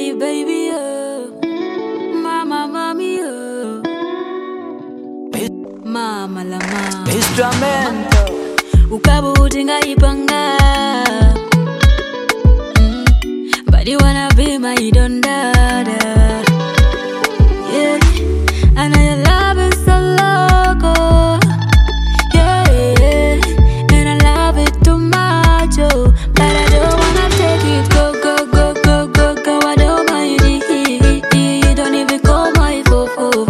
Daddy, baby, oh. Mama, mommy, oh. Mama la mama Instrumento ukabuti ngaipanga But you wanna be my dondada. Yeah, I know your love is so loco. Yeah, and I love it too much, oh. But I don't wanna take it, go, go, go, go, go, go. I don't mind it, you don't even call my phone.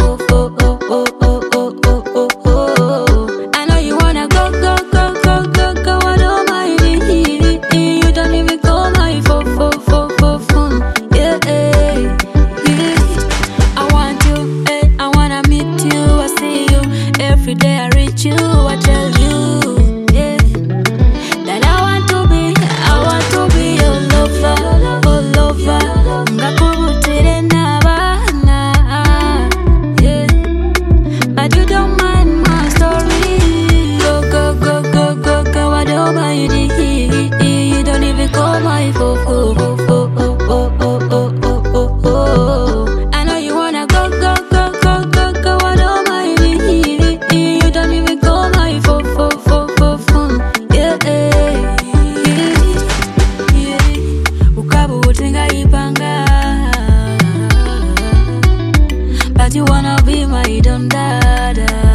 I know you wanna go, go, go, go, go, go. I don't mind it, you don't even call my phone. Yeah, yeah. I want you, I wanna meet you. I see you every day. I reach you, I tell you, yeah, that I want to be your lover, oh lover. Ngakubutire nabana, yeah, but you don't mind my story. Go, go, go, go, go, go. I don't mind it, you don't even call my phone. I know you wanna go, go, go, go, go, go. I don't mind it, you don't even call my phone. Yeah, yeah. Ukabuti ngaipanga, but you wanna be my dondada.